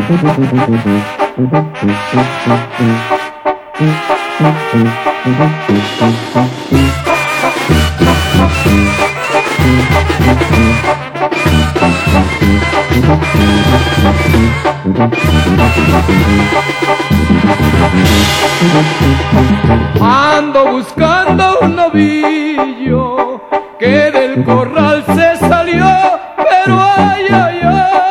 Ando buscando un novillo que del corral se salió, pero ay, ay,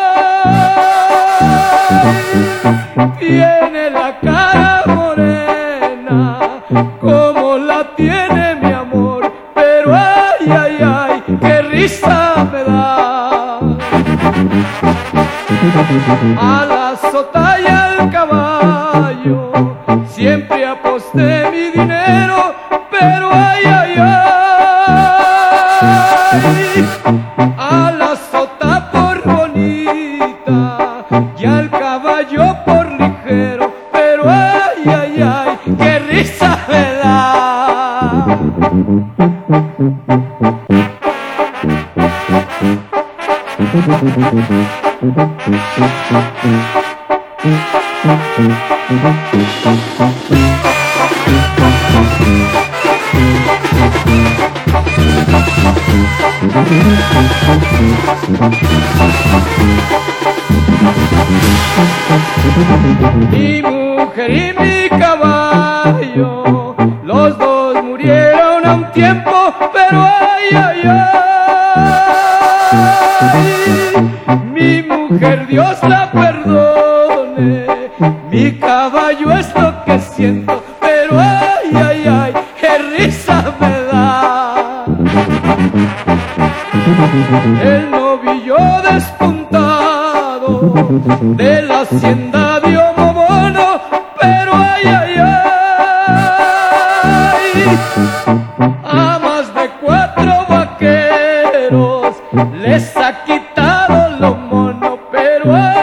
ay, tiene la cara morena como la tiene mi amor, pero ay, ay, ay, qué risa me da. A la sota y al caballo siempre aposté mi dinero, pero ay, ay, ay, a la sota por bonita y al caballo por ligero, pero ay, ay, ay, qué risa me da. Mi mujer y mi caballo, los dos murieron a un tiempo, pero ay, ay, ay, mi mujer Dios la perdone, mi caballo es lo que siento, pero ay, ay, ay, qué risa me da. El novillo despuntado de la hacienda de Omobono, pero ay, ay, ay, a más de 4 vaqueros les ha quitado lo mono, pero ay,